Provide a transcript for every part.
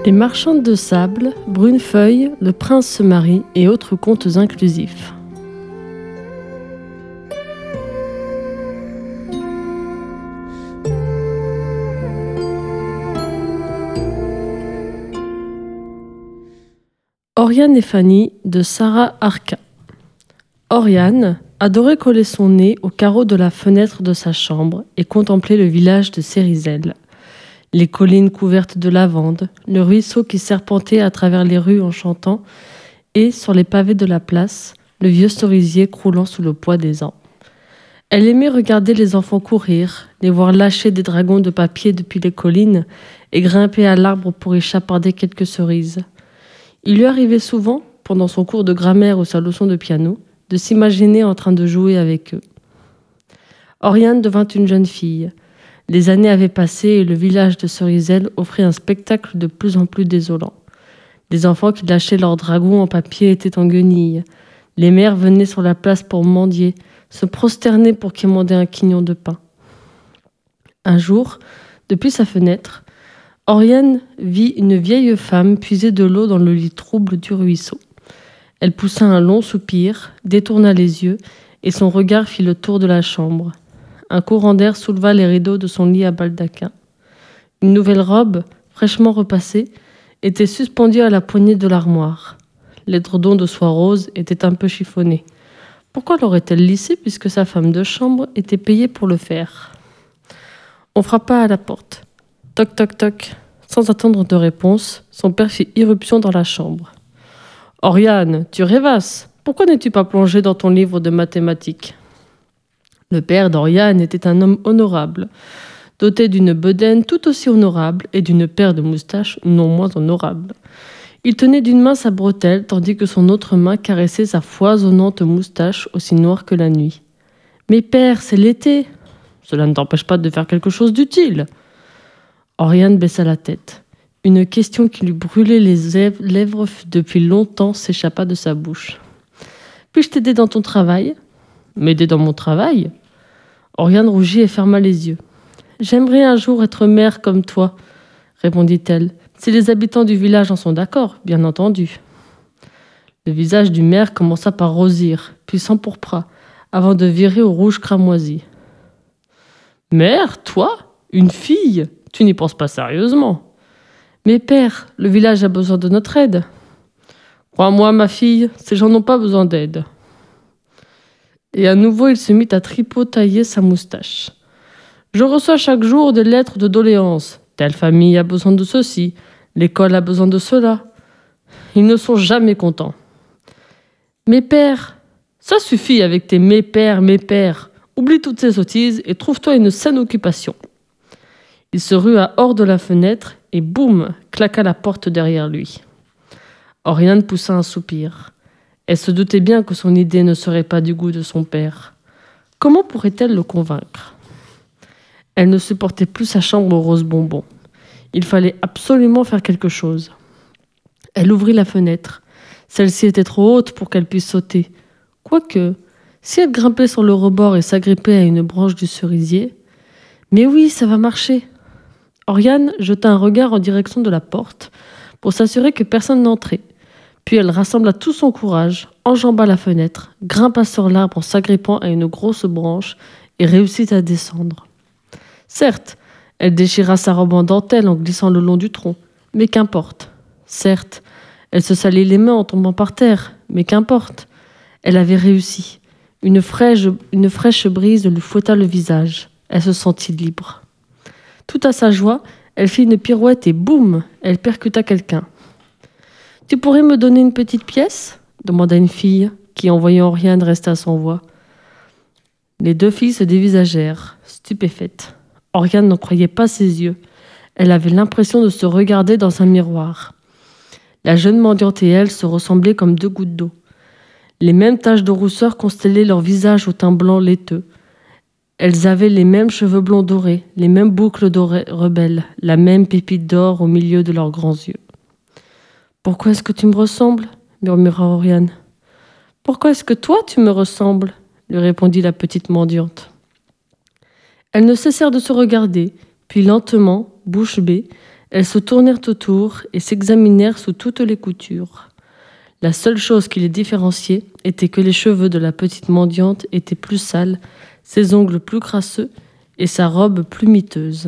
Les marchandes de sable, Brunefeuille, Le prince se marie et autres contes inclusifs. Oriane et Fanny de Sarah Arca. Oriane adorait coller son nez au carreau de la fenêtre de sa chambre et contempler le village de Cérizelle. Les collines couvertes de lavande, le ruisseau qui serpentait à travers les rues en chantant, et, sur les pavés de la place, le vieux cerisier croulant sous le poids des ans. Elle aimait regarder les enfants courir, les voir lâcher des dragons de papier depuis les collines et grimper à l'arbre pour y chaparder quelques cerises. Il lui arrivait souvent, pendant son cours de grammaire ou sa leçon de piano, de s'imaginer en train de jouer avec eux. Oriane devint une jeune fille. Les années avaient passé et le village de Cerizelle offrait un spectacle de plus en plus désolant. Les enfants qui lâchaient leurs dragons en papier étaient en guenilles. Les mères venaient sur la place pour mendier, se prosterner pour quémander un quignon de pain. Un jour, depuis sa fenêtre, Oriane vit une vieille femme puiser de l'eau dans le lit trouble du ruisseau. Elle poussa un long soupir, détourna les yeux, et son regard fit le tour de la chambre. Un courant d'air souleva les rideaux de son lit à baldaquin. Une nouvelle robe, fraîchement repassée, était suspendue à la poignée de l'armoire. L'édredon de soie rose était un peu chiffonné. Pourquoi l'aurait-elle lissé puisque sa femme de chambre était payée pour le faire ? On frappa à la porte. Toc, toc, toc. Sans attendre de réponse, son père fit irruption dans la chambre. « Oriane, tu rêvasses. Pourquoi n'es-tu pas plongée dans ton livre de mathématiques ?» Le père d'Oriane était un homme honorable, doté d'une bedaine tout aussi honorable et d'une paire de moustaches non moins honorables. Il tenait d'une main sa bretelle, tandis que son autre main caressait sa foisonnante moustache aussi noire que la nuit. « Mais père, c'est l'été. Cela ne t'empêche pas de faire quelque chose d'utile. » Oriane baissa la tête. Une question qui lui brûlait les lèvres depuis longtemps s'échappa de sa bouche. « Puis-je t'aider dans ton travail ?»« M'aider dans mon travail ?» Oriane rougit et ferma les yeux. « J'aimerais un jour être mère comme toi, » répondit-elle, « si les habitants du village en sont d'accord, bien entendu. » Le visage du maire commença par rosir, puis s'empourpra, avant de virer au rouge cramoisi. « Mère, toi ? Une fille ? Tu n'y penses pas sérieusement. »« Mais père, le village a besoin de notre aide. »« Crois-moi, ma fille, ces gens n'ont pas besoin d'aide. » Et à nouveau, il se mit à tripotailler sa moustache. « Je reçois chaque jour des lettres de doléances. Telle famille a besoin de ceci, l'école a besoin de cela. Ils ne sont jamais contents. »« Mais père, ça suffit avec tes mes pères. Oublie toutes ces sottises et trouve-toi une saine occupation. » Il se rua hors de la fenêtre et boum, claqua la porte derrière lui. Oriane poussa un soupir. Elle se doutait bien que son idée ne serait pas du goût de son père. Comment pourrait-elle le convaincre ? Elle ne supportait plus sa chambre rose bonbon. Il fallait absolument faire quelque chose. Elle ouvrit la fenêtre. Celle-ci était trop haute pour qu'elle puisse sauter. Quoique, si elle grimpait sur le rebord et s'agrippait à une branche du cerisier... Mais oui, ça va marcher. Oriane jeta un regard en direction de la porte pour s'assurer que personne n'entrait. Puis elle rassembla tout son courage, enjamba la fenêtre, grimpa sur l'arbre en s'agrippant à une grosse branche et réussit à descendre. Certes, elle déchira sa robe en dentelle en glissant le long du tronc, mais qu'importe. Certes, elle se salit les mains en tombant par terre, mais qu'importe. Elle avait réussi. Une fraîche brise lui fouetta le visage. Elle se sentit libre. Tout à sa joie, elle fit une pirouette et boum, elle percuta quelqu'un. « Tu pourrais me donner une petite pièce ?» demanda une fille, qui, en voyant Oriane, resta sans voix. Les deux filles se dévisagèrent, stupéfaites. Oriane n'en croyait pas ses yeux. Elle avait l'impression de se regarder dans un miroir. La jeune mendiante et elle se ressemblaient comme deux gouttes d'eau. Les mêmes taches de rousseur constellaient leur visage au teint blanc laiteux. Elles avaient les mêmes cheveux blonds dorés, les mêmes boucles dorées rebelles, la même pépite d'or au milieu de leurs grands yeux. « Pourquoi est-ce que tu me ressembles ?» murmura Oriane. « Pourquoi est-ce que toi tu me ressembles ?» lui répondit la petite mendiante. Elles ne cessèrent de se regarder, puis lentement, bouche bée, Elles se tournèrent autour et s'examinèrent sous toutes les coutures. La seule chose qui les différenciait était que les cheveux de la petite mendiante étaient plus sales, ses ongles plus crasseux et sa robe plus miteuse.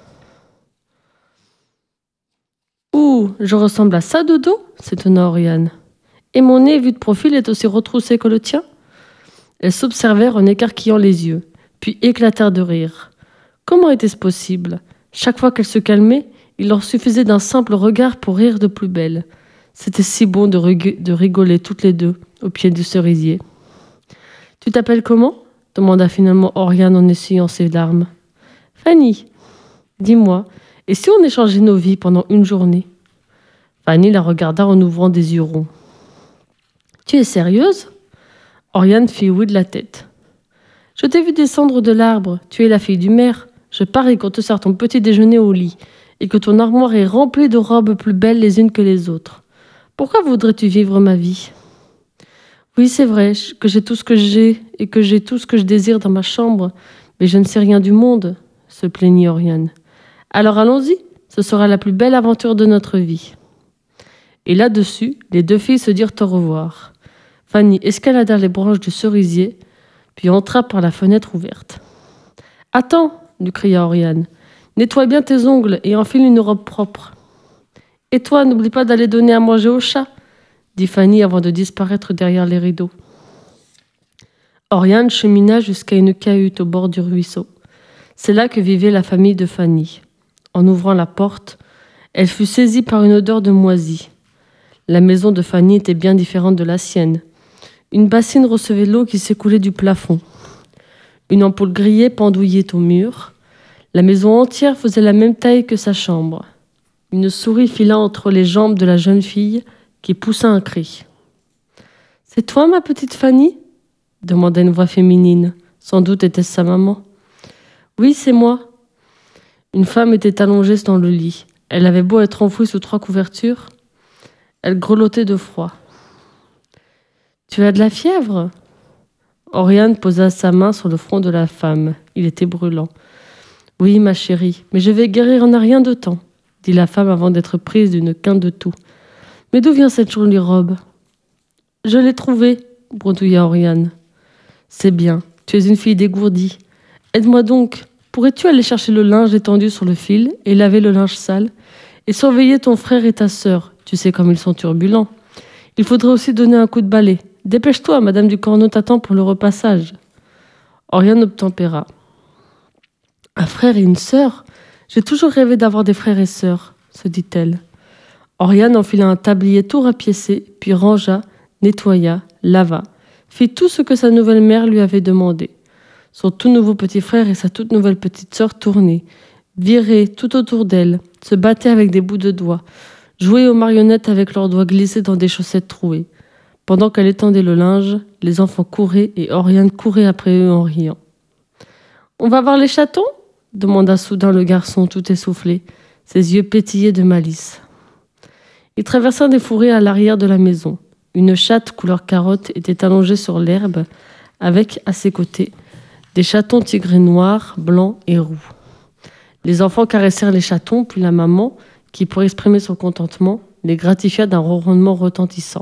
« Ouh, je ressemble à ça, Dodo ?» s'étonna Oriane. « Et mon nez, vu de profil, est aussi retroussé que le tien ?» Elles s'observèrent en écarquillant les yeux, puis éclatèrent de rire. Comment était-ce possible ? Chaque fois qu'elles se calmaient, il leur suffisait d'un simple regard pour rire de plus belle. C'était si bon de rigoler toutes les deux au pied du cerisier. « Tu t'appelles comment ?» demanda finalement Oriane en essuyant ses larmes. « Fanny. Dis-moi, et si on échangeait nos vies pendant une journée ?» Fanny la regarda en ouvrant des yeux ronds. « Tu es sérieuse ?» Oriane fit oui de la tête. « Je t'ai vu descendre de l'arbre, tu es la fille du maire. Je parie qu'on te sert ton petit déjeuner au lit et que ton armoire est remplie de robes plus belles les unes que les autres. Pourquoi voudrais-tu vivre ma vie ? Oui, c'est vrai que j'ai tout ce que j'ai et que j'ai tout ce que je désire dans ma chambre, mais je ne sais rien du monde, se plaignit Oriane. Alors allons-y, ce sera la plus belle aventure de notre vie. Et là-dessus, les deux filles se dirent au revoir. Fanny escalada les branches du cerisier, puis entra par la fenêtre ouverte. « Attends !» lui cria Oriane. « Nettoie bien tes ongles et enfile une robe propre. » « Et toi, n'oublie pas d'aller donner à manger au chat, » dit Fanny avant de disparaître derrière les rideaux. Oriane chemina jusqu'à une cahute au bord du ruisseau. C'est là que vivait la famille de Fanny. En ouvrant la porte, elle fut saisie par une odeur de moisi. La maison de Fanny était bien différente de la sienne. Une bassine recevait l'eau qui s'écoulait du plafond. Une ampoule grillée pendouillait au mur. La maison entière faisait la même taille que sa chambre. Une souris fila entre les jambes de la jeune fille qui poussa un cri. « C'est toi, ma petite Fanny ?» demanda une voix féminine. Sans doute était-ce sa maman. « Oui, c'est moi. » Une femme était allongée dans le lit. Elle avait beau être enfouie sous 3 couvertures. Elle grelottait de froid. « Tu as de la fièvre ?» Oriane posa sa main sur le front de la femme. Il était brûlant. « Oui, ma chérie, mais je vais guérir en un rien de temps, » dit la femme avant d'être prise d'une quinte de toux. « Mais d'où vient cette jolie robe ?»« Je l'ai trouvée, » bredouilla Oriane. « C'est bien, tu es une fille dégourdie. Aide-moi donc. Pourrais-tu aller chercher le linge étendu sur le fil et laver le linge sale et surveiller ton frère et ta sœur? Tu sais comme ils sont turbulents. Il faudrait aussi donner un coup de balai. Dépêche-toi, Madame du Corneau t'attend pour le repassage. » Oriane obtempéra. « Un frère et une sœur ? J'ai toujours rêvé d'avoir des frères et sœurs, » se dit-elle. Oriane enfila un tablier tout rapiécé, puis rangea, nettoya, lava, fit tout ce que sa nouvelle mère lui avait demandé. Son tout nouveau petit frère et sa toute nouvelle petite sœur tournaient, viraient tout autour d'elle, se battaient avec des bouts de doigts, jouaient aux marionnettes avec leurs doigts glissés dans des chaussettes trouées. Pendant qu'elle étendait le linge, les enfants couraient et Oriane courait après eux en riant. « On va voir les chatons ?» demanda soudain le garçon tout essoufflé, ses yeux pétillaient de malice. Ils traversèrent des fourrés à l'arrière de la maison. Une chatte couleur carotte était allongée sur l'herbe, avec, à ses côtés, des chatons tigrés noirs, blancs et roux. Les enfants caressèrent les chatons, puis la maman, qui, pour exprimer son contentement, les gratifia d'un ronronnement retentissant.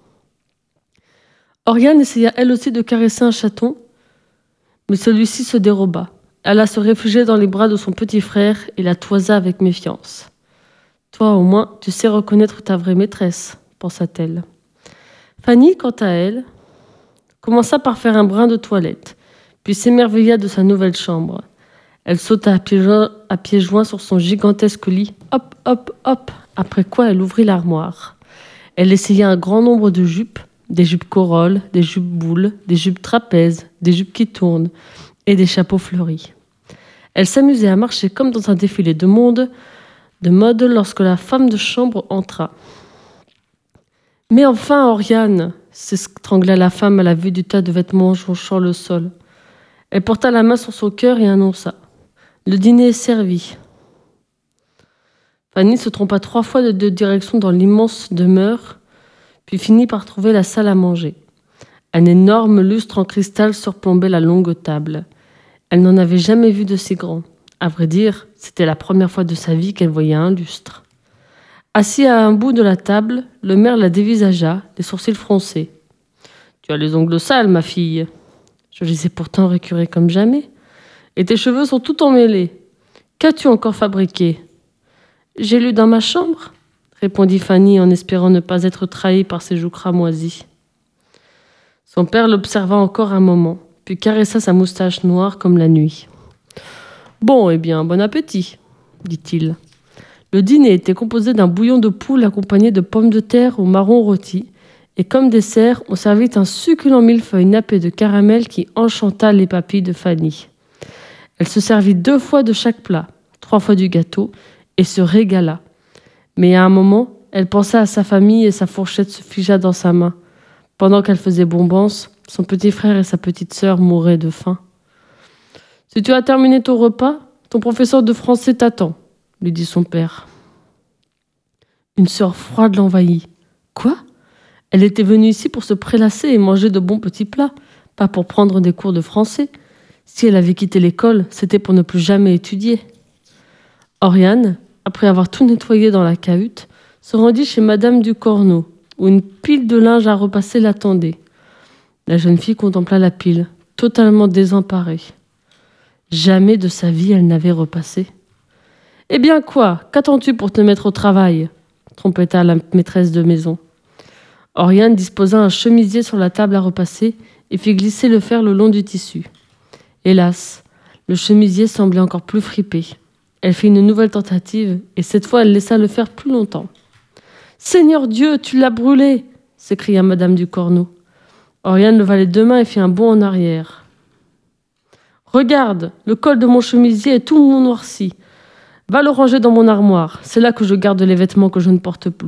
Oriane essaya elle aussi de caresser un chaton, mais celui-ci se déroba. Elle alla se réfugier dans les bras de son petit frère et la toisa avec méfiance. « Toi, au moins, tu sais reconnaître ta vraie maîtresse, » pensa-t-elle. Fanny, quant à elle, commença par faire un brin de toilette, puis s'émerveilla de sa nouvelle chambre. Elle sauta à pieds joints sur son gigantesque lit, hop, hop, hop, après quoi elle ouvrit l'armoire. Elle essaya un grand nombre de jupes, des jupes corolles, des jupes boules, des jupes trapèzes, des jupes qui tournent et des chapeaux fleuris. Elle s'amusait à marcher comme dans un défilé de mode lorsque la femme de chambre entra. « Mais enfin, Oriane !» s'étrangla la femme à la vue du tas de vêtements jonchant le sol. Elle porta la main sur son cœur et annonça « Le dîner est servi. » Fanny se trompa 3 fois de direction dans l'immense demeure, puis finit par trouver la salle à manger. Un énorme lustre en cristal surplombait la longue table. Elle n'en avait jamais vu de si grand. À vrai dire, c'était la première fois de sa vie qu'elle voyait un lustre. Assis à un bout de la table, le maire la dévisagea, les sourcils froncés. « Tu as les ongles sales, ma fille. » « Je les ai pourtant récurés comme jamais. Et tes cheveux sont tout emmêlés. Qu'as-tu encore fabriqué ?»« J'ai lu dans ma chambre, » répondit Fanny en espérant ne pas être trahie par ses joues cramoisies. Son père l'observa encore un moment, puis caressa sa moustache noire comme la nuit. « Bon, eh bien, bon appétit, » dit-il. Le dîner était composé d'un bouillon de poule accompagné de pommes de terre au marron rôti, et comme dessert, on servit un succulent millefeuille nappé de caramel qui enchanta les papilles de Fanny. Elle se servit 2 fois de chaque plat, 3 fois du gâteau, et se régala. Mais à un moment, elle pensa à sa famille et sa fourchette se figea dans sa main. Pendant qu'elle faisait bombance, son petit frère et sa petite sœur mouraient de faim. « Si tu as terminé ton repas, ton professeur de français t'attend, » lui dit son père. Une sueur froide l'envahit. Quoi ? Elle était venue ici pour se prélasser et manger de bons petits plats, pas pour prendre des cours de français. Si elle avait quitté l'école, c'était pour ne plus jamais étudier. Oriane, après avoir tout nettoyé dans la cahute, se rendit chez Madame du Corneau, où une pile de linge à repasser l'attendait. La jeune fille contempla la pile, totalement désemparée. Jamais de sa vie elle n'avait repassé. « Eh bien quoi ? Qu'attends-tu pour te mettre au travail ?» trompetta la maîtresse de maison. Oriane disposa un chemisier sur la table à repasser et fit glisser le fer le long du tissu. Hélas, le chemisier semblait encore plus fripé. Elle fit une nouvelle tentative et cette fois elle laissa le fer plus longtemps. « Seigneur Dieu, tu l'as brûlé !» s'écria Madame du Corneau. Oriane leva les 2 mains et fit un bond en arrière. « Regarde, le col de mon chemisier est tout noirci. Va le ranger dans mon armoire, c'est là que je garde les vêtements que je ne porte plus. »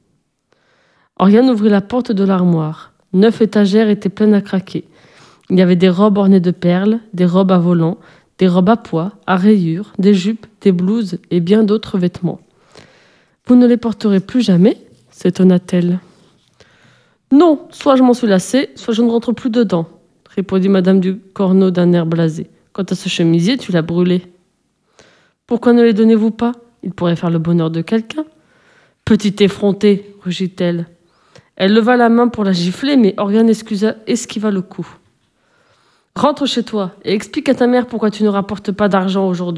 Oriane ouvrit la porte de l'armoire. 9 étagères étaient pleines à craquer. Il y avait des robes ornées de perles, des robes à volants, des robes à pois, à rayures, des jupes, des blouses et bien d'autres vêtements. « Vous ne les porterez plus jamais ?» s'étonna-t-elle. « Non, soit je m'en suis lassée, soit je ne rentre plus dedans, » répondit Madame du Corneau d'un air blasé. « Quant à ce chemisier, tu l'as brûlé. »« Pourquoi ne les donnez-vous pas ? Il pourrait faire le bonheur de quelqu'un. »« Petite effrontée, rugit-elle. Elle leva la main pour la gifler, mais Oriane esquiva le coup. « Rentre chez toi et explique à ta mère pourquoi tu ne rapportes pas d'argent aujourd'hui. »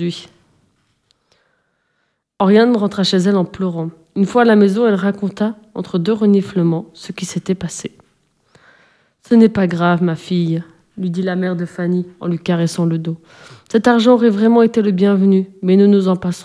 Oriane rentra chez elle en pleurant. Une fois à la maison, elle raconta, entre 2 reniflements, ce qui s'était passé. « Ce n'est pas grave, ma fille, » lui dit la mère de Fanny en lui caressant le dos. « Cet argent aurait vraiment été le bienvenu, mais nous nous en passerons. »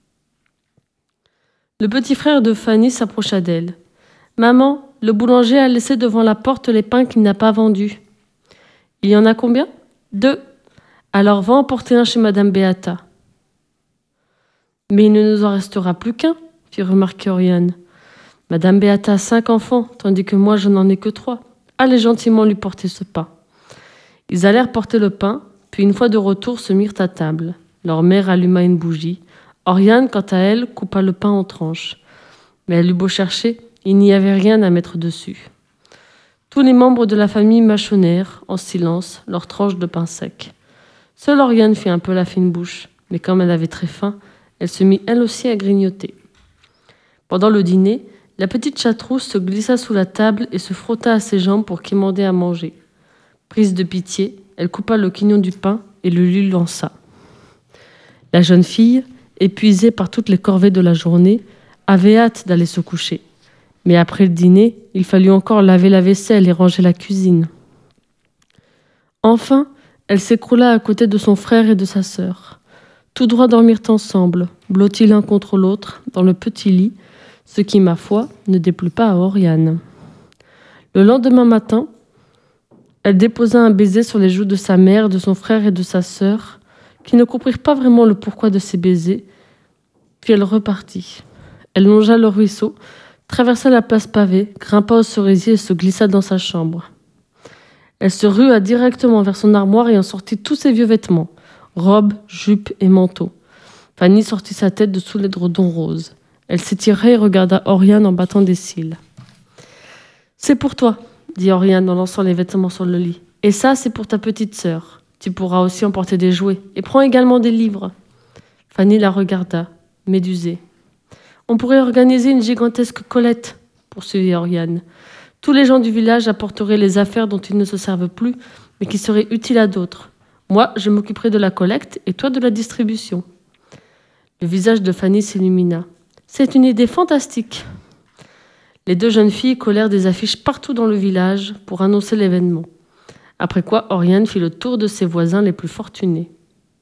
Le petit frère de Fanny s'approcha d'elle. « Maman, le boulanger a laissé devant la porte les pains qu'il n'a pas vendus. »« Il y en a combien ? » ?»« 2. »« Alors va en porter un chez Madame Beata. »« Mais il ne nous en restera plus qu'un, » fit remarquer Oriane. « Madame Beata a 5 enfants, tandis que moi je n'en ai que 3. Allez gentiment lui porter ce pain. » Ils allèrent porter le pain, puis une fois de retour se mirent à table. Leur mère alluma une bougie. Oriane, quant à elle, coupa le pain en tranches. Mais elle eut beau chercher, il n'y avait rien à mettre dessus. Tous les membres de la famille mâchonnèrent, en silence, leurs tranches de pain sec. Seule Oriane fit un peu la fine bouche, mais comme elle avait très faim, elle se mit elle aussi à grignoter. Pendant le dîner, la petite chatrousse se glissa sous la table et se frotta à ses jambes pour quémander à manger. Prise de pitié, elle coupa le quignon du pain et le lui lança. La jeune fille, épuisée par toutes les corvées de la journée, avait hâte d'aller se coucher. Mais après le dîner, il fallut encore laver la vaisselle et ranger la cuisine. Enfin, elle s'écroula à côté de son frère et de sa sœur. Tous droits dormirent ensemble, blottis l'un contre l'autre, dans le petit lit, ce qui, ma foi, ne déplut pas à Oriane. Le lendemain matin, elle déposa un baiser sur les joues de sa mère, de son frère et de sa sœur, qui ne comprirent pas vraiment le pourquoi de ces baisers, puis elle repartit. Elle longea le ruisseau, traversa la place pavée, grimpa au cerisier et se glissa dans sa chambre. Elle se rua directement vers son armoire et en sortit tous ses vieux vêtements, robes, jupes et manteaux. Fanny sortit sa tête de sous l'édredon rose. Elle s'étira et regarda Oriane en battant des cils. « C'est pour toi, » dit Oriane en lançant les vêtements sur le lit. « Et ça, c'est pour ta petite sœur. Tu pourras aussi emporter des jouets. Et prends également des livres. Fanny la regarda, médusée. On pourrait organiser une gigantesque collecte, poursuivit Oriane. Tous les gens du village apporteraient les affaires dont ils ne se servent plus, mais qui seraient utiles à d'autres. Moi, je m'occuperai de la collecte et toi de la distribution. Le visage de Fanny s'illumina. C'est une idée fantastique. Les deux jeunes filles collèrent des affiches partout dans le village pour annoncer l'événement. Après quoi, Oriane fit le tour de ses voisins les plus fortunés.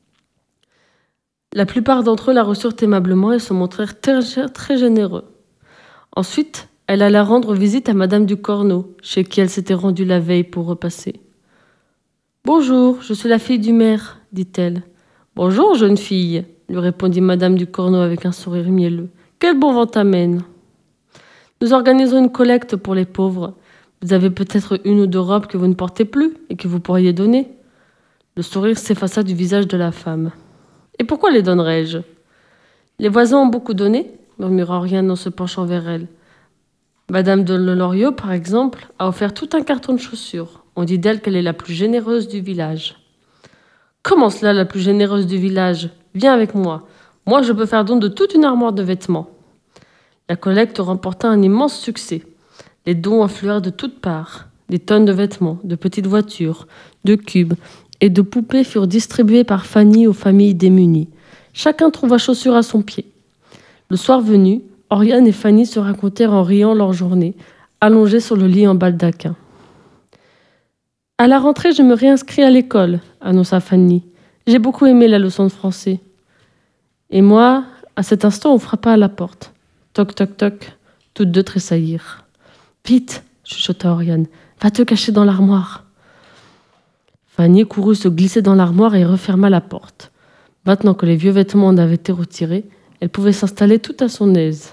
La plupart d'entre eux la reçurent aimablement et se montrèrent très généreux. Ensuite, elle alla rendre visite à Madame du Corneau, chez qui elle s'était rendue la veille pour repasser. « Bonjour, je suis la fille du maire, dit-elle. « Bonjour, jeune fille, lui répondit Madame du Corneau avec un sourire mielleux. « Quel bon vent t'amène !» Nous organisons une collecte pour les pauvres. Vous avez peut-être une ou deux robes que vous ne portez plus et que vous pourriez donner. Le sourire s'effaça du visage de la femme. Et pourquoi les donnerais-je ? Les voisins ont beaucoup donné, murmura Oriane en se penchant vers elle. Madame de Loriot, par exemple, a offert tout un carton de chaussures. On dit d'elle qu'elle est la plus généreuse du village. Comment cela, la plus généreuse du village ? Viens avec moi. Moi, je peux faire don de toute une armoire de vêtements. La collecte remporta un immense succès. Les dons affluèrent de toutes parts. Des tonnes de vêtements, de petites voitures, de cubes et de poupées furent distribuées par Fanny aux familles démunies. Chacun trouva chaussure à son pied. Le soir venu, Oriane et Fanny se racontèrent en riant leur journée, allongées sur le lit en baldaquin. « À la rentrée, je me réinscris à l'école, » annonça Fanny. « J'ai beaucoup aimé la leçon de français. » Et moi, à cet instant, on frappa à la porte. Toc, toc, toc. Toutes deux tressaillirent. « Vite !» chuchota Oriane. « Va te cacher dans l'armoire. » Fanny courut se glisser dans l'armoire et referma la porte. Maintenant que les vieux vêtements en avaient été retirés, elle pouvait s'installer tout à son aise.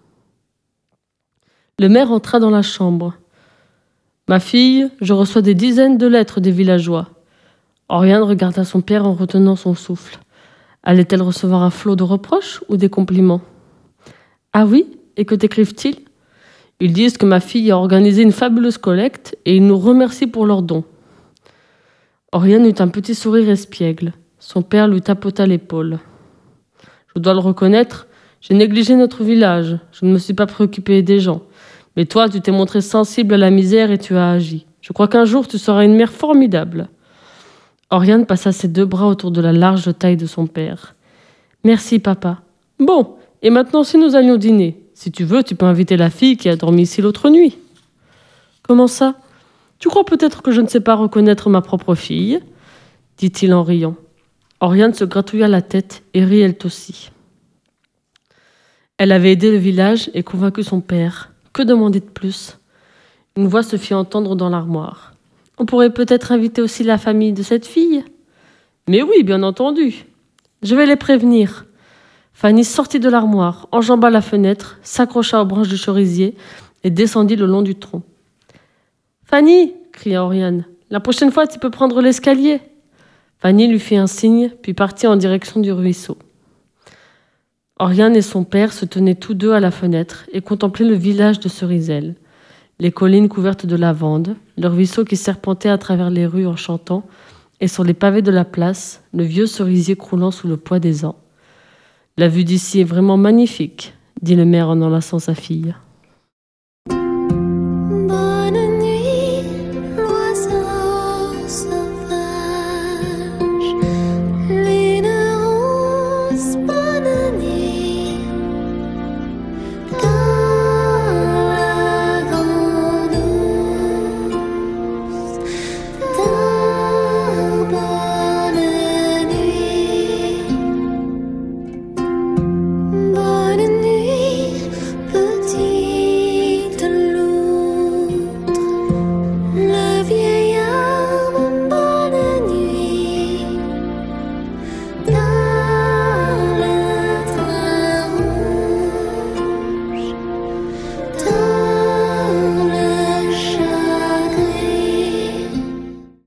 Le maire entra dans la chambre. « Ma fille, je reçois des dizaines de lettres des villageois. » Oriane regarda son père en retenant son souffle. Allait-elle recevoir un flot de reproches ou des compliments ? « Ah oui ? Et que t'écrivent-ils ? » « Ils disent que ma fille a organisé une fabuleuse collecte et ils nous remercient pour leurs dons. » Oriane eut un petit sourire espiègle. Son père lui tapota l'épaule. « Je dois le reconnaître, j'ai négligé notre village. Je ne me suis pas préoccupée des gens. Mais toi, tu t'es montré sensible à la misère et tu as agi. Je crois qu'un jour, tu seras une mère formidable. » Oriane passa ses deux bras autour de la large taille de son père. « Merci, papa. Bon, et maintenant, si nous allions dîner, si tu veux, tu peux inviter la fille qui a dormi ici l'autre nuit. » « Comment ça ? Tu crois peut-être que je ne sais pas reconnaître ma propre fille ?» dit-il en riant. Oriane se gratouilla la tête et rit elle aussi. Elle avait aidé le village et convaincu son père. Que demander de plus ? Une voix se fit entendre dans l'armoire. « On pourrait peut-être inviter aussi la famille de cette fille ?»« Mais oui, bien entendu. Je vais les prévenir. » Fanny sortit de l'armoire, enjamba la fenêtre, s'accrocha aux branches du cerisier et descendit le long du tronc. « Fanny !» cria Oriane. « La prochaine fois, tu peux prendre l'escalier. » Fanny lui fit un signe, puis partit en direction du ruisseau. Oriane et son père se tenaient tous deux à la fenêtre et contemplaient le village de Cerisel, les collines couvertes de lavande, le ruisseau qui serpentait à travers les rues en chantant, et sur les pavés de la place, le vieux cerisier croulant sous le poids des ans. « La vue d'ici est vraiment magnifique, » dit le maire en enlaçant sa fille.